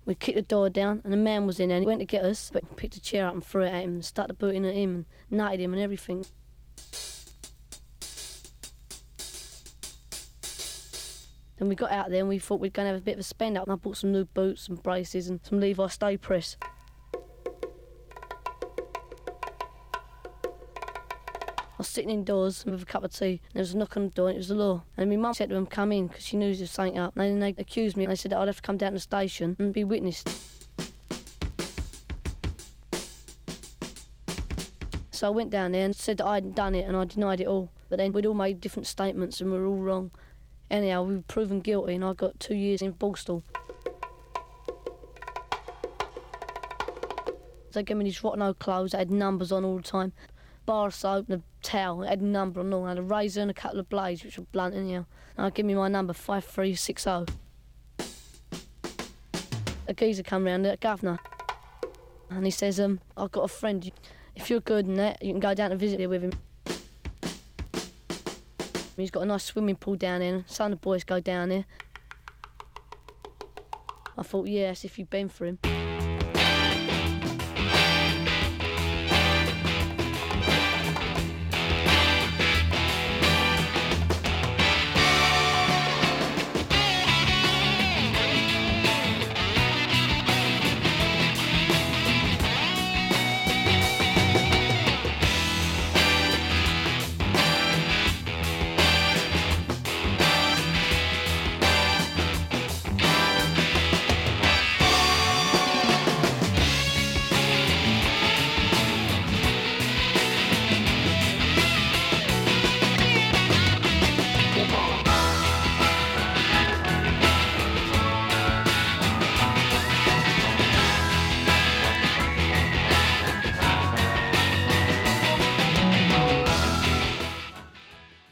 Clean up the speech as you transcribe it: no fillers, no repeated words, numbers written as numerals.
We kicked the door down and the man was in there and he went to get us, but picked a chair up and threw it at him and stuck the boot in at him and nutted him and everything. Then we got out there and we thought we'd go and have a bit of a spend up, and I bought some new boots, some braces and some Levi Stay Press. I was sitting indoors with a cup of tea, and there was a knock on the door, and it was the law. And my mum said to them, come in, because she knew there was something up. And then they accused me, and they said that I'd have to come down to the station and be witnessed. So I went down there and said that I hadn't done it, and I denied it all. But then we'd all made different statements, and we were all wrong. Anyhow, we were proven guilty, and I got 2 years in Borstal. They gave me these rotten old clothes that had numbers on all the time. Bar of soap and a towel, it had a number on all. I had a razor and a couple of blades, which were blunt anyhow. And I give me my number, 5360. A geezer come round, a governor, and he says, I've got a friend. If you're good and that, you can go down to visit here with him. He's got a nice swimming pool down there, and some of the boys go down there. I thought, yes, if you've been for him.